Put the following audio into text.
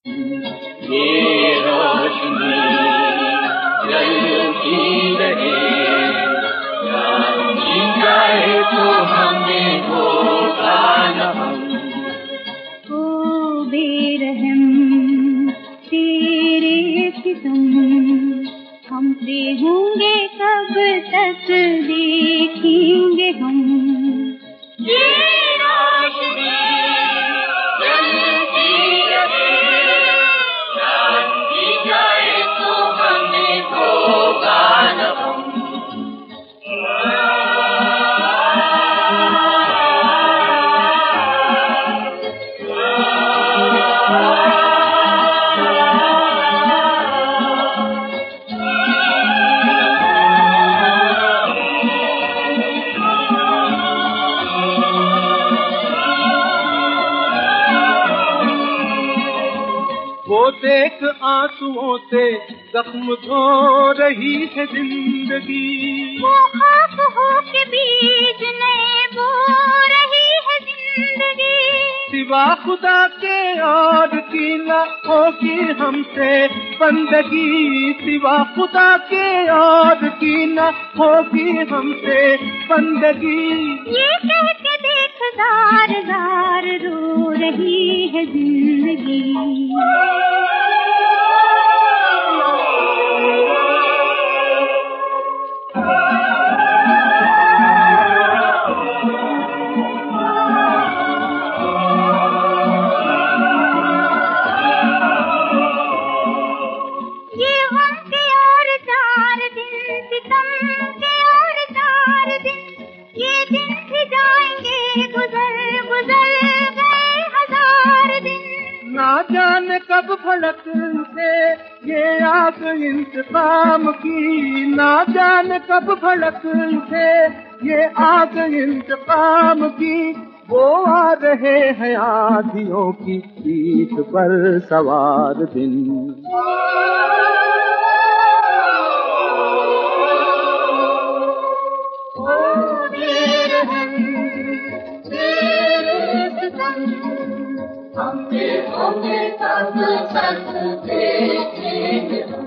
ये रोशनी जलती रहे, जी जाए तो हमें होगा न हम। ओ बेरहम तेरे सितम हमसे होंगे कब तक देखेंगे हम। ये रोशनी जलती रहे, जी जाए तो हमें होगा न हम। वो देख आंसुओं से जख्म धो रही है जिंदगी, वो खाक हो के बीज नए बो रही है जिंदगी। सिवा खुदा के और की न होगी हमसे बंदगी, सिवा खुदा के और की न होगी हमसे बंदगी। ये कह के देख जार जार रो रही है जिंदगी। ना जाने कब भड़क उठे ये आग इंतकाम की, ना जाने कब भड़क उठे ये आग इंतकाम की। वो आ रहे हैं आंधियों की पीठ पर सवार दिन। हमसे होंगे सब देखेंगे हम।